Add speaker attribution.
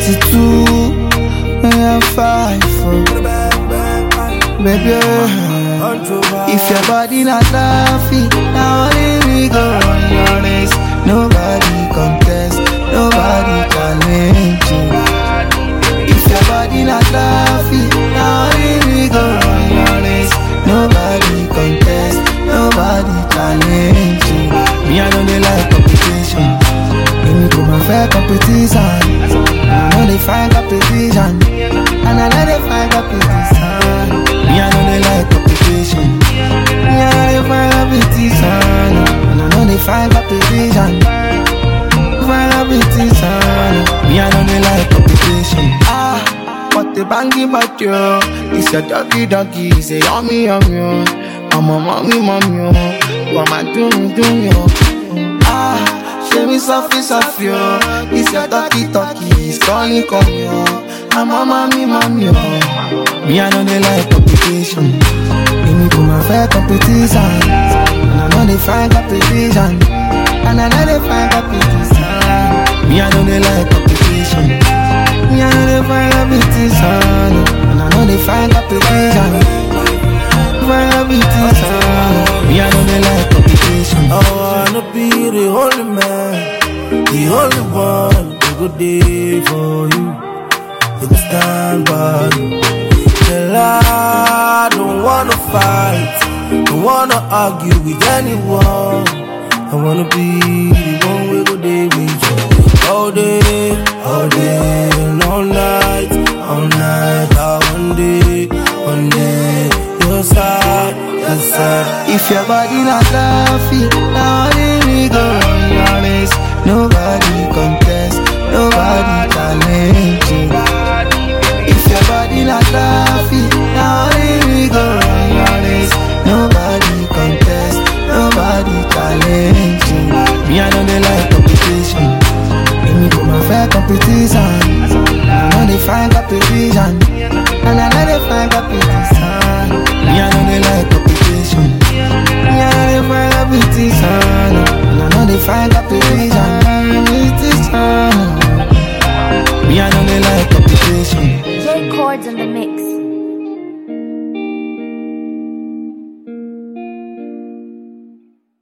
Speaker 1: 32, I'm 5'4". Baby, if your body not laughing, now only we go run your race. Nobody contest, nobody challenge you. If your body not laughing, now only we go run your race. Nobody contest, nobody challenge you. Me, I don't like competition. Give me to my fair competition. I know they find competition, and I know they find competition. Me, I know they like competition. Me, I know they find competition, and I know they find competition. Find competition. Me, I know they like competition. What the bangy but you? It's your doggy, say yummy, yummy. I'm a mommy, what am I doing, you? Show me soft you. It's your talkie, it's calling you. I'm a mommy, Me, I know they like competition. Give me to my fair competition. And I know they find competition. And I know they find competition. Me, I know they like competition. Me, I know they find competition. And I know they find competition. Find competition. Me, I know they like competition.
Speaker 2: I wanna be the only man, the only one who go there for you. Who go stand by you. Tell I don't wanna fight, don't wanna argue with anyone. I wanna be the one who go there with you. All day, and all night, one day, your side.
Speaker 1: If your body not laughing, now only we go run your race. Nobody contest, nobody challenge you. If your body not laughing, now only we go run your race. Nobody contest, nobody challenge you. Me, I know they like competition. Give me to my fair competition. I know they find competition, and I know they find competition. Me, I know they like competition. Me, I know they find competition. And I know they find competition. Me, I know they like competition.
Speaker 3: J Chords in the mix.